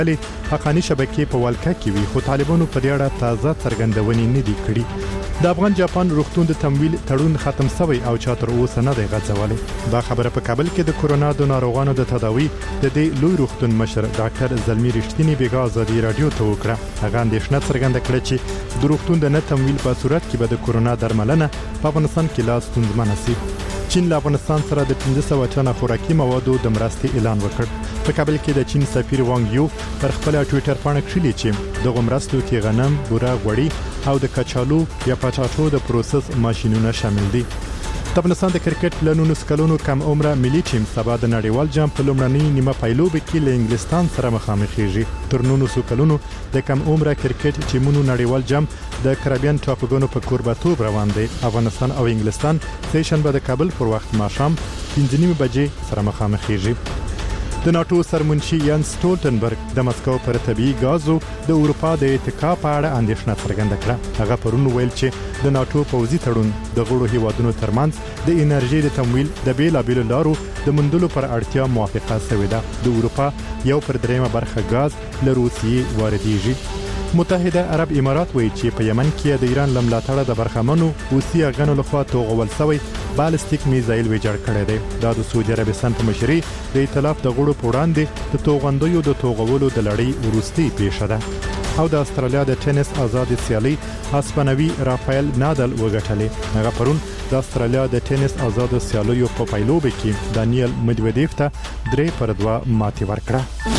حقانی شبکې په والکه کې وي، خو طالبانو په دې اړه تازه څرګندونې نه دي کړې. د افغان جاپان روغتون د تمویل تړون ختم شوی او چا تر اوسه نه دی غځولی. دا خبره په کابل کې د کورونا د ناروغانو د تداوی د دې لوی روغتون مشر ډاکټر زلمی رښتینی بیګا ازادي رادیو ته وکړه. هغه اندېښنه څرګنده کړه چې د روغتون د نه تمویل په صورت کې به د کورونا درملنه په افغانستان کې لا ستونزمنه شي. چین له افغانستان سره د 1500 ټنه خوراکي موادو د مرستې اعلان وکړ. په کابل کې د چین سفیر وانګ یو پر خپل ټوئیټر باندې کړی چې د مرستو کې غنم، بوره، غوړي او د کچالو یا پټاټو د پروسس ماشينونه شامل دي. د افغانستان د کرکټ له 19 کلونو کم عمره ملي ټیم سبا د نړیوال جام په لومړنۍ نیمه پایلوبه کې له انګلستان سره مخامخ کیږي. تر 19 کلونو د کم عمره کرکټ ټیمونو نړیوال جام د کریبیان ټاپوګانو په کوربتوب روان دی. افغانستان او انګلستان سه شنبه د کابل پر وخت ماښام 5:30 بجې سره مخامخ کیږي. د ناتو سرمنشي یان سټولټنبرګ د مسکو پر طبيعي غازو د اروپا د اتکا په اړه اندېښنه څرګنده کړه. هغه پرون ویل چې د ناتو پوځي تړون د غړو هیوادونو ترمنځ د انرژي د تمویل د بیلابېلو لارو د مندلو پر اړتیا موافقه شوې ده. د اروپا یو پر دریمه برخه غاز له روسیې واردېږي. متحده عرب امارات وایي چې په یمن کې د ایران لملاتړه د برخمنو حوثي اغنو لخوا توغول شوی بالستیک میزایل ویجاړ کړی دی. دا د سعودي عربستان په مشرۍ د ائتلاف د غړو په وړاندې د توغندیو د توغولو د لړۍ وروستۍ پیښه ده. او د استرالیا د ټینس آزاد سیالي هسپانوي رافایل نادال وګټلې. هغه پرون د استرالیا د ټینس آزاد سیالیو په پایلوبه کې دانیل مدویدیف ته 3-2 ماتې ورکړه.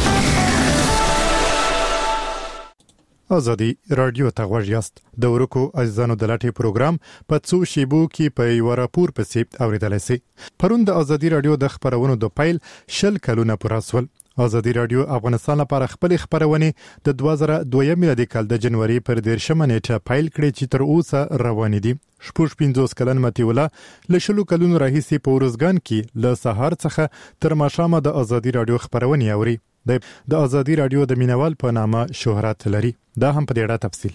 ازادي رادیو ته غوږ یاست. د ورکو عزیزانو د لاټي پروګرام په څو شیبو کې په یو راپور پسې اوریدل شي. پرون د ازادي رادیو د خبرونو د پایل 10 کلونه پوره شول. ازادي رادیو افغانستان لپاره خپل خبرونه د 2002 میلادي کال د جنوري پر 13 نیټه پایل کړې چې تر اوسه روان دي. 15 کلن متي ولا له 10 کلونو راهیسې په ورځګان کې له سهار څخه تر ماښامه د ازادي رادیو خبرونه اوري. د ازادي رادیو د مینوال په نامه شهرت لري. دا هم په دې اړه تفصیل.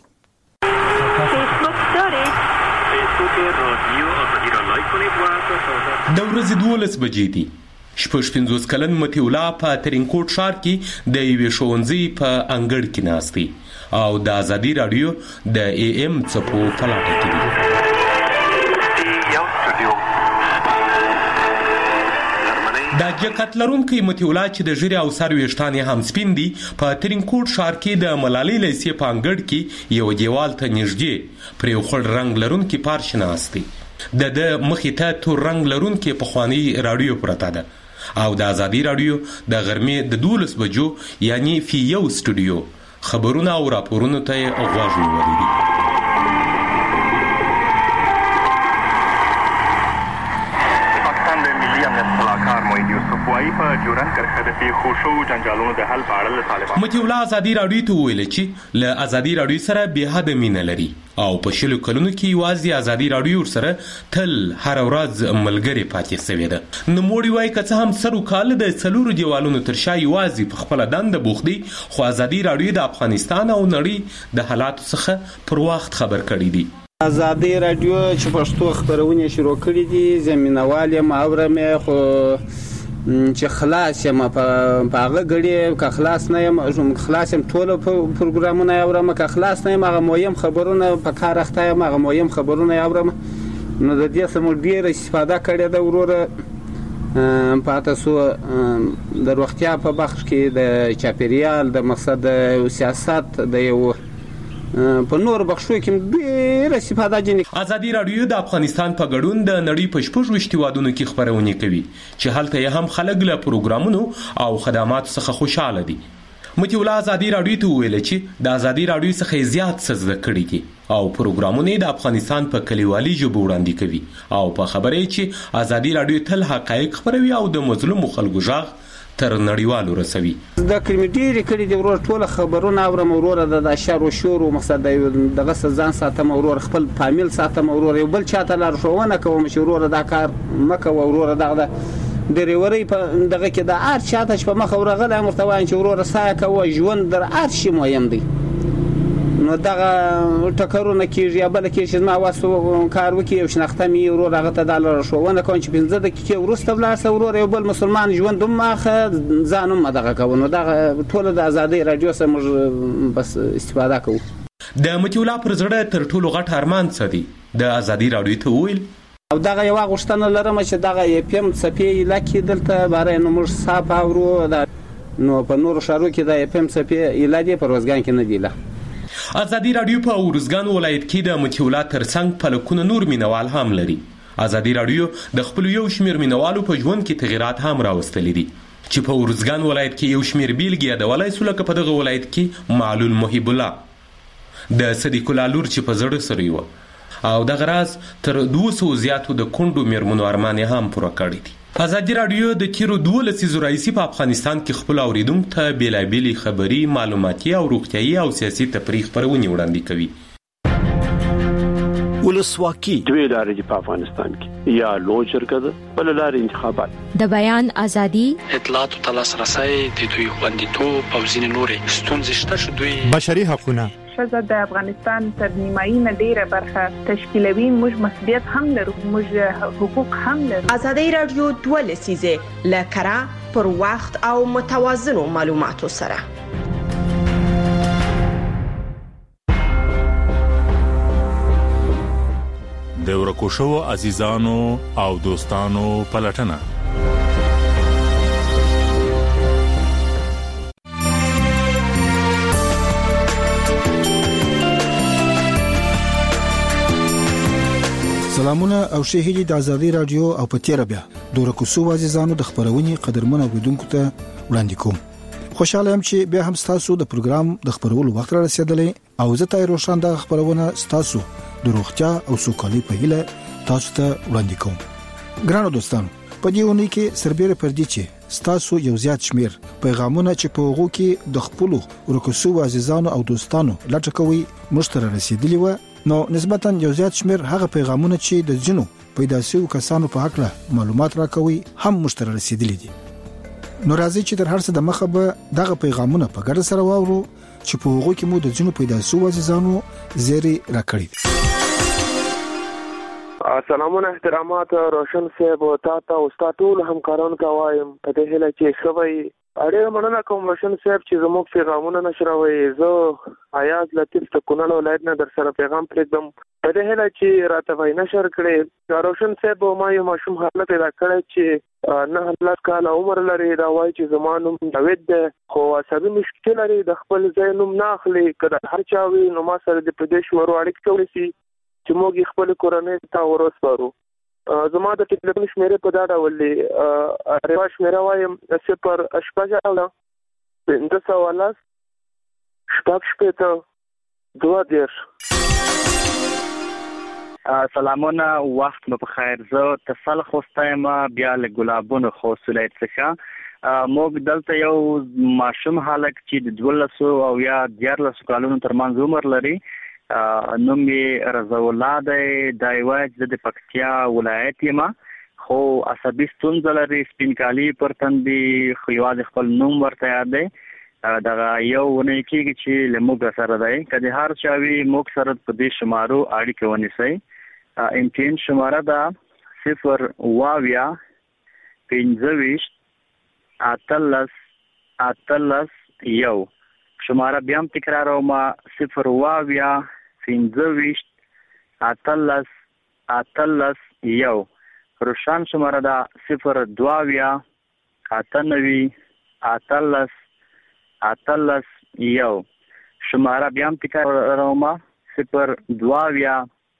د ورځې 12 بجې دي. 15 کلن متي ولا په ترینکوټ ښار کې د یوې ښوونځي په انګړ کې ناست دی او د ازادي رادیو د AM څپو په لټه کې دی. دا جکت لرونکي متیولا چې د ژیرې او سر ویښتان هم سپین دي په ترینکوټ ښار کې د ملالۍ لیسې په انګړ کې یو دیوال ته نږدې پر یو خړ رنګ لرونکي پارچ ناست دی. د مخې ته تور رنګ لرونکي پخواني رادیو پرته ده او د ازادي رادیو د غرمې د 12 بجو یعنی فی یو سټوډیو خبرونه او راپورونه ته غوږ نیولی دي. متي ولا ازادي رادیو ته ویل چې له ازادي رادیو سره به حد مینه لري او په 10 کلونو کې یوازې ازادي رادیو سره تل هر ورځ ملګری پاتې شوی ده. نو موړي وای که هم سرو کال د څلورو دیوالونو تر شا یوازې په خپل دند بوخدي خو ازادي رادیو د افغانستان او نړۍ د حالاتو څخه پر وخت خبر کړی دی. ازادي رادیو چې پښتو خبرونه شروع کړې دي زمينوال یم اورم خو چې خلاص یم په هغه غړي که خلاص نه یم خلاص یم ټول پروګرامونه اورم که خلاص نه یم هغه مهم خبرونه په کار اخته یم هغه مهم خبرونه اورم. نو د دې سم ډیر استفاده کړې ده وروره پاتې سو د روغتیا په بخش کې د چاپیریال د مقصد سیاست د یو په نور بخشو کې ډیر استفاده جنې. ازادي رادیو د افغانستان په ګډون د نړۍ په 16 هیوادونو کې خبرونه کوي چې هلته هم خلک له پروګرامونو او خدماتو څخه خوشاله دي. متي ولا ازادي رادیو ته ویل چې د ازادي رادیو څخه زیات څه زده کړي دي او پروګرامونه د افغانستان په کلیوالي ژبه وړاندې کوي او په خبرې چې ازادي رادیو تل حقایق خبروي او د مظلوم خلکو ژغ تر نړیوالو رسوي. د کریمټيري کړي د ورور ټول خبرونه اورم ورور د اشار او شور او مقصد دغه ځان ساتم ورور خپل فامیل ساتم ورور یو بل چاته لار شوونه کوم چې ورور دا کار مکه ورور دغه د ریوري په دغه کې د ار چاته په مخ ورغله مرتوان چې ورور سایه کوي ژوند در ار شي مهم دی. نو دغه ټکرونه کېږي یا بله کېږي چې زما وس کار وکړي یو شناخته مې ورور هغه ته دا لارښوونه کوم چې 15 دقیقې وروسته ولاړ شه ورور یو بل مسلمان ژوند هم ماخه ځان هم دغه کوو. نو دغه ټوله د ازادۍ راډیو څخه موږ بس استفاده کوو. د متي الله پر زړه تر ټولو غټ ارمان څه دی د ازادۍ راډیو ته وویل او دغه یوه غوښتنه لرم چې دغه FM څپې ایله دلته باره نو موږ صاف اورو نو په نورو ښارو کې د FM څپې ایله دي په روزګان کې نه دي ایله. ازادي راډیو په ورزګان ولایت کې د متي الله ترڅنګ په لکونه نور مینوال هم لري. ازادي راډیو د خپل یو شمیر مینوالو په ژوند کې تغیرات هم راوستلي دي چې په ورزګان ولایت کې یو شمیر بیلګې یادولی سو لکه په دغه ولایت کې معلول محب الله د صدیق الله لور چې په زړه سره یوه او دغه راز تر 200 زیاتو د کونډو میرمنو ارمان هم پوره کړی دي. ازادي راډیو د تیرو 12 لسیزو راهیسې په افغانستان کې خپل اوریدونکو ته بېلابېلې خبري، معلوماتي او روغتیایي او سیاسي تفریح خپرونې وړاندې کوي. ولسواکي دوی لارې په افغانستان کې یا لوی جرګه ده بل لارې انتخابات د بیان ازادي اطلاعات او لاسرسي د دوی خوندیتوب او ځینې نورې ستونزې شته چې دوی بشري حقوقونه ښځه د افغانستان تر نیمایي نه ډیره برخه تشکیلوي. موږ مسؤلیت هم لرو، موږ حقوق هم لرو. ازادي راډیو 2 لسیزه لکرا پر وخت او متوازنو معلوماتو سره د ورکو شو عزیزانو او دوستانو پلټنه. سلامونه او شهيدي د ازادي رادیو او په تیر بیا د ورکو شو عزیزانو د خبرونې قدرمن اوریدونکو ته وړاندې کوم. خوشاله یم چې بیا هم تاسو د پروګرام د خبرولو وخت را رسیدلی او زه تای روشن د خبرونه تاسو د روغتیا او سوکالي په هیله تاسو ته وړاندې کوم. ګرانو دوستانو، په دې ونې کې سربېره پر دې چې تاسو یو زیات شمیر پیغامونه چې په هغه کې د خپل ورکوسو عزیزانو او دوستانو لټکوي مشترک رسیدلی و، نو نسبتاً یو زیات شمیر هغه پیغامونه چې د جنو پیدا شوی کسانو په حق له معلومات راکوي هم مشترک رسیدلی دي. نو راځي چې تر هر څه د مخه به دغه پیغامونه په ګډه سره واورو چې په هغه کې مو د جنو پیدا شوی عزیزانو زیری راکړي. سلامونه احترامات روشن صاحب او تاسو او ټول همکارانو ته وایم په دې هله چې خوي اړه مننه کوم روشن صاحب چې زموږ پیغامونه نشروي. زه آیاز لطیف ته کونړ ولایت نه در سره پیغام پرېږدم په دې هله چې راته وای نشر کړي. روشن صاحب ما یو ماشوم حالت پیدا کړی چې نه الله کال عمر لري دا وای چې زمانوم دوید خو عصبي مشکل لري د خپل ځای نوم نه اخلي کله هر چا وي نو ما سره د پردیش مرو اړیکه کوي چې موږ خپل کورنۍ ته ورسپارو. زما د ټلیفون شمیره په دا ډول دی ریوا شمیره وایم 0 اشپاجه اوله 510 شپږ شپېته 2 سلامونه وخت مو په خیر. زه تفل خوستایم بیا له ګلابونو خوصولایت څخه موږ دلته یو ماشوم هلک چې د 12 او یا 14 کالونو ترمنځ عمر لري نوم یې رضا الله دی. د یوه د پکتیا ولایت یم خو عصبي ستونزه لري، سپین کالي پر تندي، خو یوازې خپل نوم ورته یاد دی. دغه یو ونې کېږي چې له موږ سره دی. که د هر چا وي موږ سره په دې شمارو اړیکه ونیسئ. امتحان شماره ده 0 واویا 25 18 1. شماره بیا هم تکراروم 0 واویا 25 18 1. روشن شماره ده 0 دواویا 98 18 1. شماره بیا هم تکراروم 0 دواویا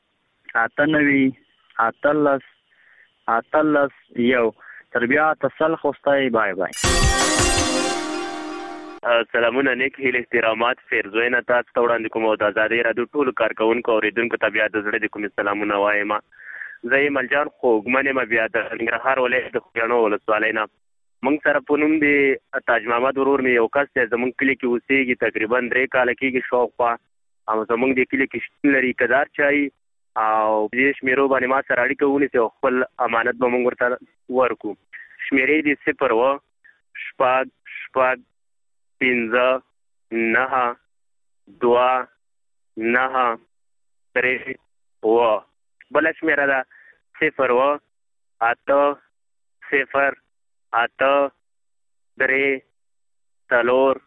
98 18 1. تر بیا تسل خوستای. بای بای. سلامونه نیک هیله احترامات فرزوینه تاسو ته وړاندې کوم او د ازادۍ راډیو ټولو کارکونکو اوریدونکو ته بیا د زړه د کومې سلامونه وایم. زه یې ملجان خوږمن یم بیا د ننګرهار ولایت د خوږیاڼو ولسوالۍ نه. موږ سره په نوم د تاج محمد ورور مې یو کس دی زموږ کلي کې اوسېږي تقریبا 3 کاله کېږي شاوخوا او زموږ د کلي کې شتون لري که دار چای او دې شمېرو باندې ما سره اړیکه ونیسي او خپل امانت به موږ ورته ورکو. شمېرې دي 0 5 9 2 9 3 و بل شمیره ده 0 و 8 0 8 3 4